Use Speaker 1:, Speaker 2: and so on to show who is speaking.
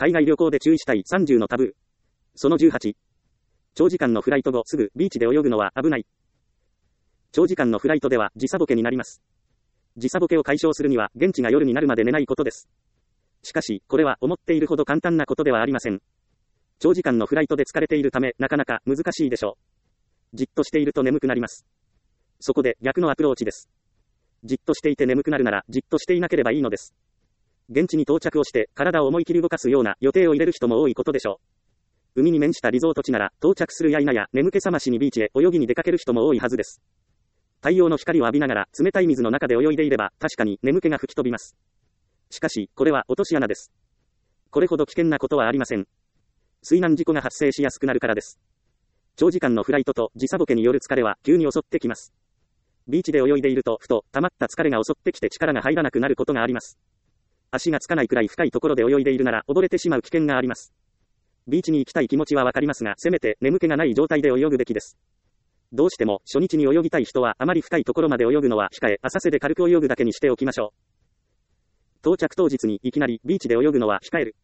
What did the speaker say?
Speaker 1: 海外旅行で注意したい30のタブー。その18。長時間のフライト後すぐビーチで泳ぐのは危ない。長時間のフライトでは時差ボケになります。時差ボケを解消するには現地が夜になるまで寝ないことです。しかし、これは思っているほど簡単なことではありません。長時間のフライトで疲れているため、なかなか難しいでしょう。じっとしていると眠くなります。そこで逆のアプローチです。じっとしていて眠くなるなら、じっとしていなければいいのです。現地に到着をして、体を思い切り動かすような予定を入れる人も多いことでしょう。海に面したリゾート地なら、到着するや否や眠気覚ましにビーチへ泳ぎに出かける人も多いはずです。太陽の光を浴びながら冷たい水の中で泳いでいれば、確かに眠気が吹き飛びます。しかし、これは落とし穴です。これほど危険なことはありません。水難事故が発生しやすくなるからです。長時間のフライトと時差ボケによる疲れは急に襲ってきます。ビーチで泳いでいると、ふと溜まった疲れが襲ってきて力が入らなくなることがあります。足がつかないくらい深いところで泳いでいるなら溺れてしまう危険があります。ビーチに行きたい気持ちはわかりますが、せめて眠気がない状態で泳ぐべきです。どうしても初日に泳ぎたい人はあまり深いところまで泳ぐのは控え、浅瀬で軽く泳ぐだけにしておきましょう。到着当日にいきなりビーチで泳ぐのは控える。